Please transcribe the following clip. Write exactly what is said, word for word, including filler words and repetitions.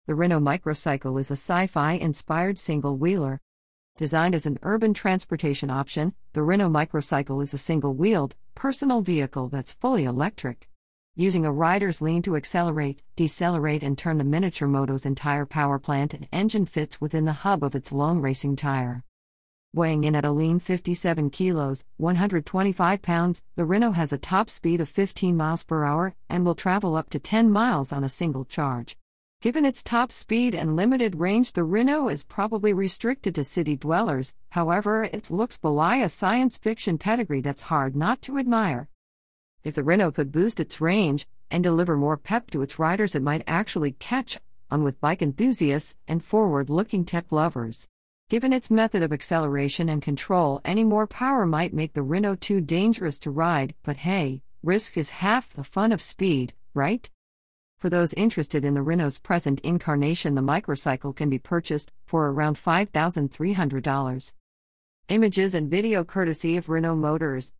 The Renault Microcycle is a sci-fi-inspired single-wheeler. Designed as an urban transportation option, the Renault Microcycle is a single-wheeled, personal vehicle that's fully electric. Using a rider's lean to accelerate, decelerate and turn, the miniature moto's entire power plant and engine fits within the hub of its lone racing tire. Weighing in at a lean fifty-seven kilos, one hundred twenty-five pounds, the Renault has a top speed of fifteen miles per hour and will travel up to ten miles on a single charge. Given its top speed and limited range, the Renault is probably restricted to city dwellers. However, its looks belie a science fiction pedigree that's hard not to admire. If the Renault could boost its range and deliver more pep to its riders, it might actually catch on with bike enthusiasts and forward-looking tech lovers. Given its method of acceleration and control, any more power might make the Renault too dangerous to ride, but hey, risk is half the fun of speed, right? For those interested in the Renault's present incarnation, the Microcycle can be purchased for around five thousand three hundred dollars. Images and video courtesy of Renault Motors.